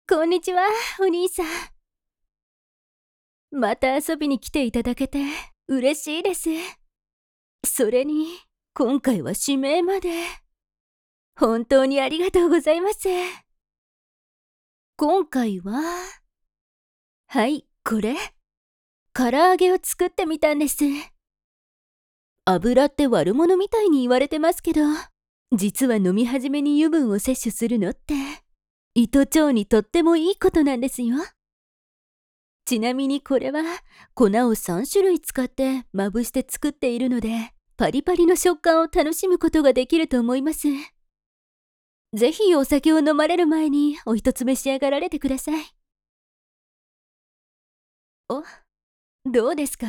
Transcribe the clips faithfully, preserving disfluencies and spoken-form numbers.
こんにちは、お兄さん。また遊びに来ていただけて嬉しいです。それに、今回は指名まで。本当にありがとうございます。今回は、はい、これ。唐揚げを作ってみたんです。油って悪者みたいに言われてますけど、実は飲み始めに油分を摂取するのって、胃と腸にとってもいいことなんですよ。ちなみにこれは粉をさん種類使ってまぶして作っているので、パリパリの食感を楽しむことができると思います。ぜひお酒を飲まれる前にお一つ召し上がられてください。お、どうですか？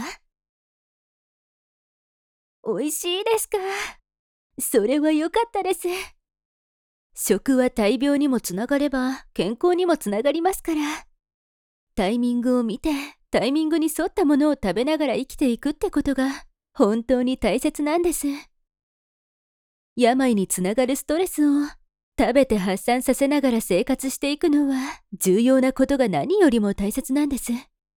美味しいですか？それは良かったです。食は大病にもつながれば健康にもつながりますから。タイミングを見て、タイミングに沿ったものを食べながら生きていくってことが本当に大切なんです。病につながるストレスを食べて発散させながら生活していくのは重要なことが何よりも大切なんです。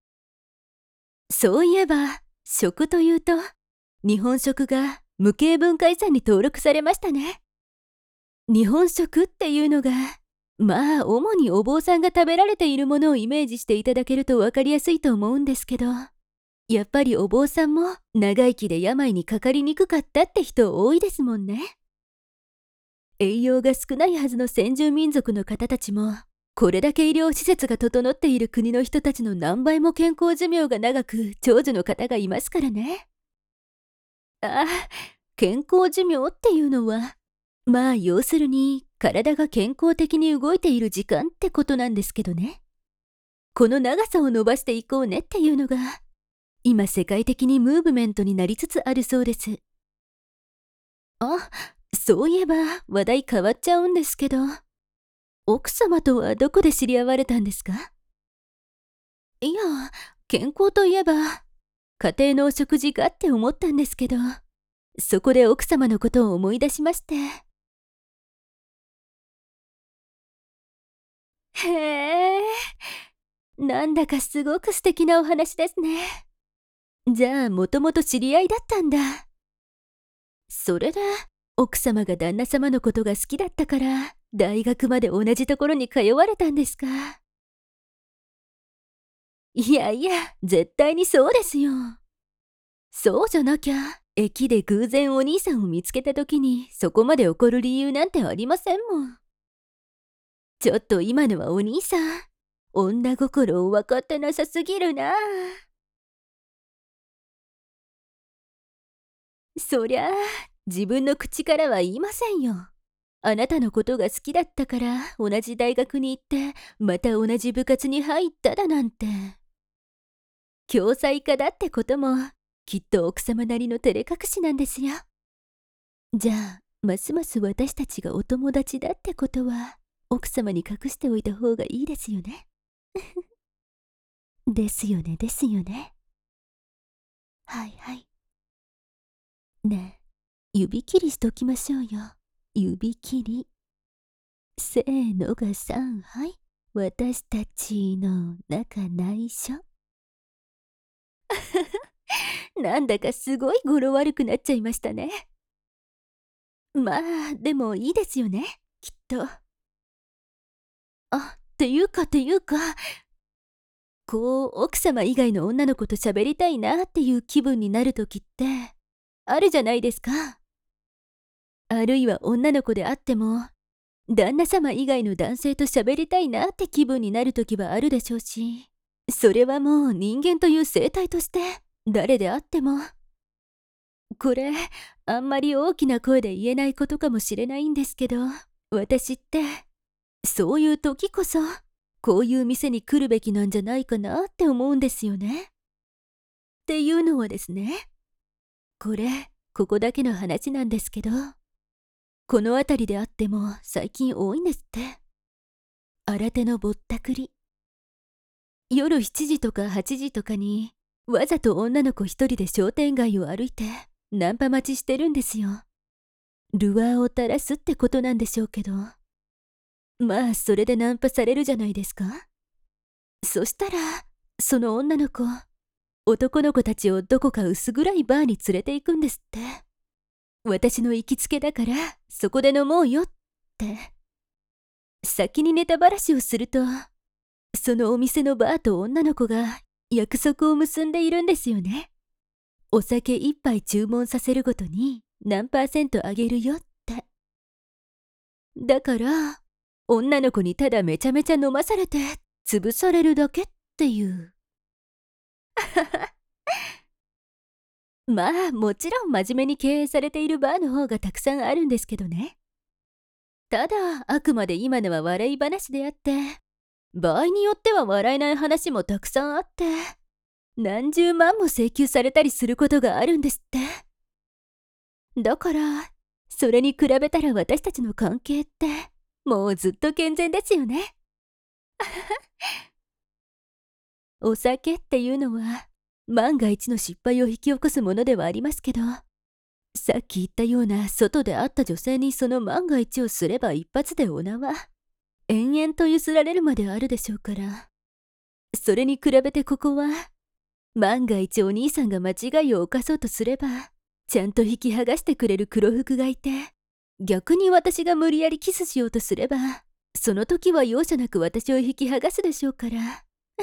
そういえば、食というと、日本食が無形文化遺産に登録されましたね。日本食っていうのが、まあ主にお坊さんが食べられているものをイメージしていただけると分かりやすいと思うんですけど、やっぱりお坊さんも長生きで病にかかりにくかったって人多いですもんね。栄養が少ないはずの先住民族の方たちも、これだけ医療施設が整っている国の人たちの何倍も健康寿命が長く長寿の方がいますからね。ああ、健康寿命っていうのは、まあ要するに体が健康的に動いている時間ってことなんですけどね。この長さを伸ばしていこうねっていうのが今世界的にムーブメントになりつつあるそうです。あ、そういえば話題変わっちゃうんですけど、奥様とはどこで知り合われたんですか？いや、健康といえば家庭のお食事がって思ったんですけど、そこで奥様のことを思い出しまして。へえ、なんだかすごく素敵なお話ですね。じゃあもともと知り合いだったんだ。それで奥様が旦那様のことが好きだったから大学まで同じところに通われたんですか？いやいや、絶対にそうですよ。そうじゃなきゃ駅で偶然お兄さんを見つけた時にそこまで怒る理由なんてありませんもん。ちょっと今のはお兄さん、女心を分かってなさすぎるな。そりゃあ自分の口からは言いませんよ。あなたのことが好きだったから同じ大学に行ってまた同じ部活に入っただなんて。共済化だってこともきっと奥様なりの照れ隠しなんですよ。じゃあますます私たちがお友達だってことは奥様に隠しておいた方がいいですよね。ですよねですよね。はいはい。ねえ、指切りしときましょうよ。指切り。せーのがさんはい。私たちの仲内緒。なんだかすごい語呂悪くなっちゃいましたね。まあでもいいですよね、きっと。あ、っていうかっていうか、こう奥様以外の女の子と喋りたいなっていう気分になる時ってあるじゃないですか。あるいは女の子であっても旦那様以外の男性と喋りたいなって気分になる時はあるでしょうし、それはもう人間という生態として誰であっても。これあんまり大きな声で言えないことかもしれないんですけど、私ってそういう時こそこういう店に来るべきなんじゃないかなって思うんですよね。っていうのはですね、これここだけの話なんですけど、この辺りであっても最近多いんですって。新手のぼったくり。夜しちじとかはちじとかにわざと女の子一人で商店街を歩いてナンパ待ちしてるんですよ。ルアーを垂らすってことなんでしょうけど。 まあそれでナンパされるじゃないですか。そしたらその女の子、男の子たちをどこか薄暗いバーに連れて行くんですって。私の行きつけだからそこで飲もうよって。先にネタばらしをすると、そのお店のバーと女の子が約束を結んでいるんですよね。お酒一杯注文させるごとに何パーセントあげるよって。だから女の子にただめちゃめちゃ飲まされて潰されるだけっていう。まあもちろん真面目に経営されているバーの方がたくさんあるんですけどね。ただあくまで今のは笑い話であって、場合によっては笑えない話もたくさんあって、何十万も請求されたりすることがあるんですって。だからそれに比べたら私たちの関係ってもうずっと健全ですよね。お酒っていうのは万が一の失敗を引き起こすものではありますけど、さっき言ったような外で会った女性にその万が一をすれば一発でお縄、延々とゆすられるまであるでしょうから。それに比べてここは、万が一お兄さんが間違いを犯そうとすればちゃんと引き剥がしてくれる黒服がいて、逆に私が無理やりキスしようとすればその時は容赦なく私を引き剥がすでしょうから。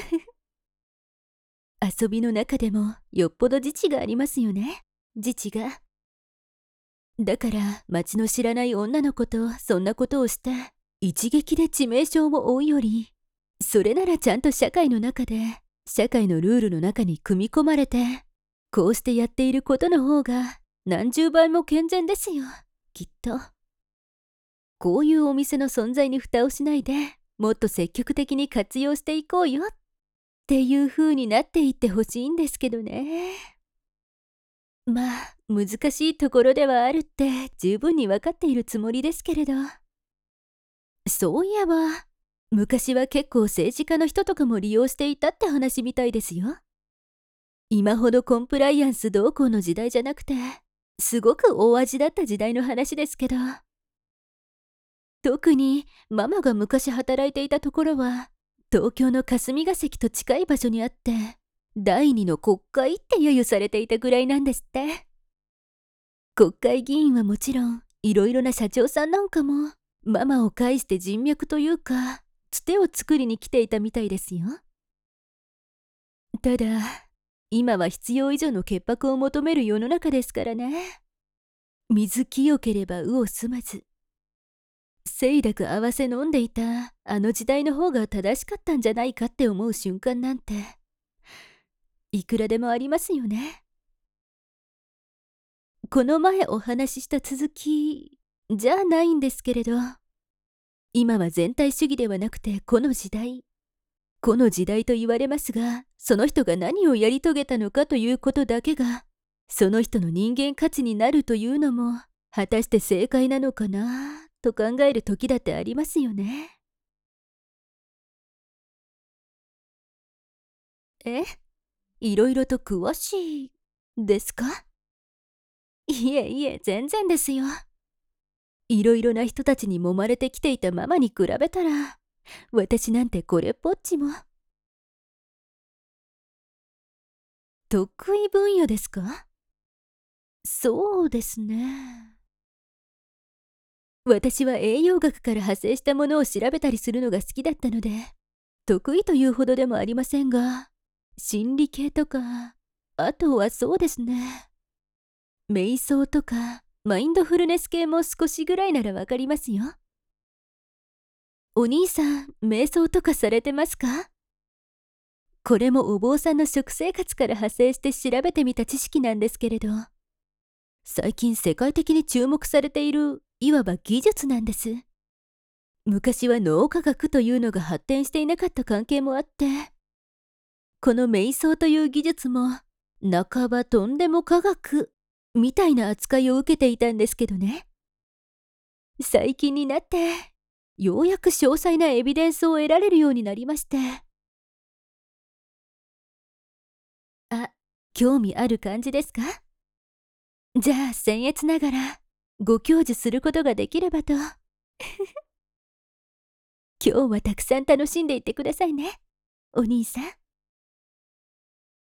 遊びの中でもよっぽど自治がありますよね、自治が。だから町の知らない女の子とそんなことをして一撃で致命傷を負うより、それならちゃんと社会の中で社会のルールの中に組み込まれてこうしてやっていることの方が何十倍も健全ですよ、きっと。こういうお店の存在に蓋をしないでもっと積極的に活用していこうよっていう風になっていってほしいんですけどね。まあ難しいところではあるって十分に分かっているつもりですけれど。そういえば昔は結構政治家の人とかも利用していたって話みたいですよ。今ほどコンプライアンスどうこうの時代じゃなくて、すごく大味だった時代の話ですけど。特にママが昔働いていたところは東京の霞が関と近い場所にあって、第二の国会って揶揄されていたぐらいなんですって。国会議員はもちろんいろいろな社長さんなんかもママを介して人脈というかつてを作りに来ていたみたいですよ。ただ今は必要以上の潔白を求める世の中ですからね。水清ければ魚住まず。清濁合わせ飲んでいたあの時代の方が正しかったんじゃないかって思う瞬間なんていくらでもありますよね。この前お話しした続きじゃないんですけれど、今は全体主義ではなくてこの時代、この時代と言われますが、その人が何をやり遂げたのかということだけがその人の人間価値になるというのも果たして正解なのかなと考える時だってありますよね。え、いろいろと詳しいですか？いえいえ、全然ですよ。いろいろな人たちに揉まれてきていたママに比べたら私なんてこれっぽっちも。得意分野ですか？そうですね。私は栄養学から派生したものを調べたりするのが好きだったので、得意というほどでもありませんが、心理系とか、あとはそうですね、瞑想とかマインドフルネス系も少しぐらいならわかりますよ。お兄さん、瞑想とかされてますか？これもお坊さんの食生活から派生して調べてみた知識なんですけれど、最近世界的に注目されているいわば技術なんです。昔は脳科学というのが発展していなかった関係もあって、この瞑想という技術も半ばとんでも科学みたいな扱いを受けていたんですけどね。最近になってようやく詳細なエビデンスを得られるようになりまして。あ、興味ある感じですか？じゃあ僭越ながらご教授することができればと。 今日はたくさん楽しんでいってくださいね、お兄さん。